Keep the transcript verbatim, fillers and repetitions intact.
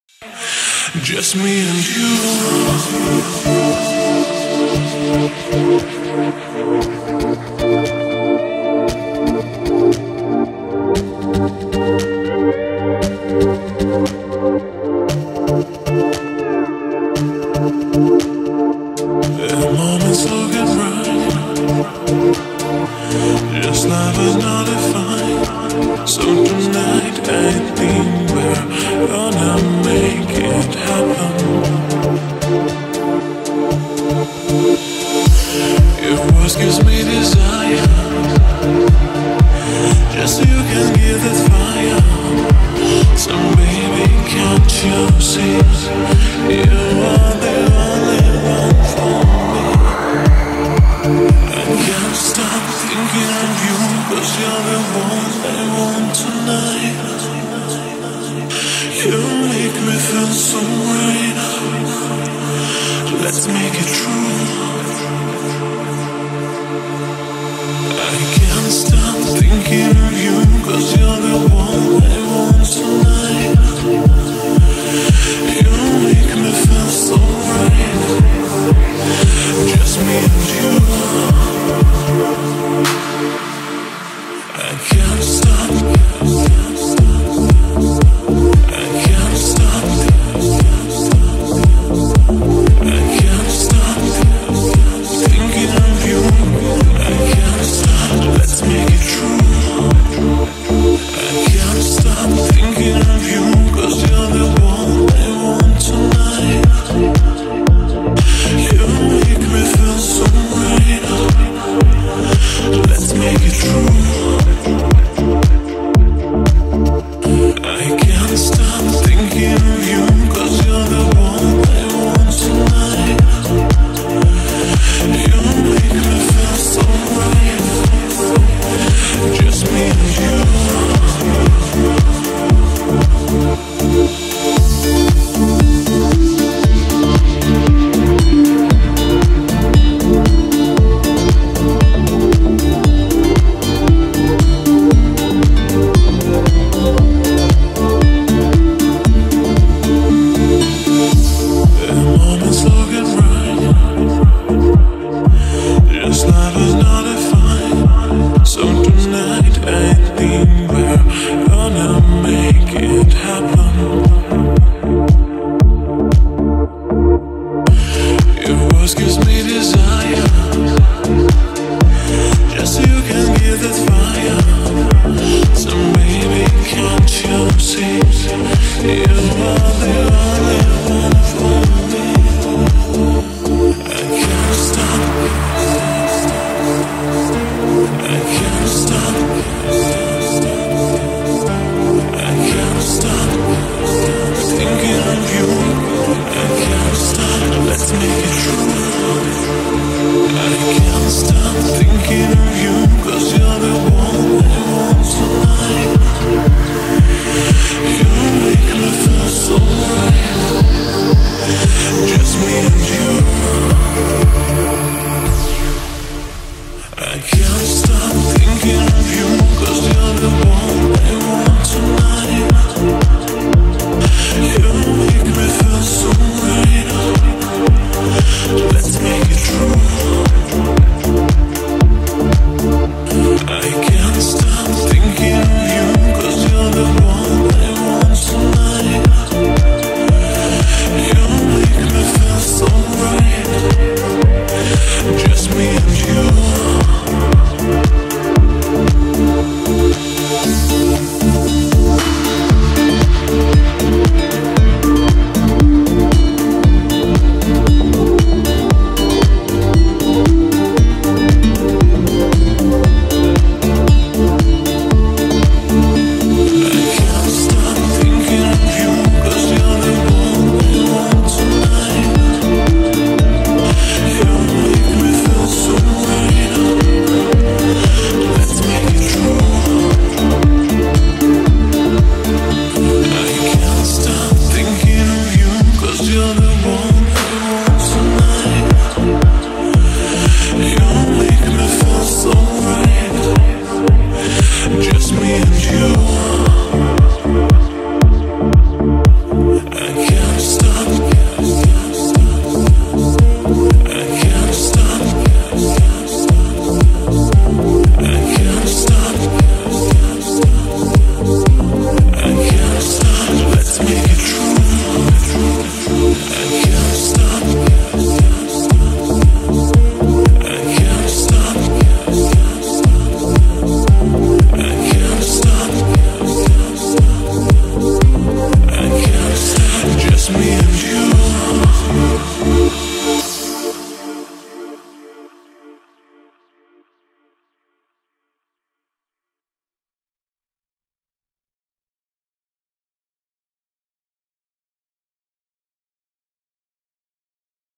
Just me and you. The moments look at right. Just life is not defined. So tonight I think we're gonna make it happen. Your voice gives me desire, just so you can give that fire. So baby, can't you see? You are the only one for me. I can't stop thinking of you, 'cause you're the one I want tonight. You make me feel so right. Let's make it true.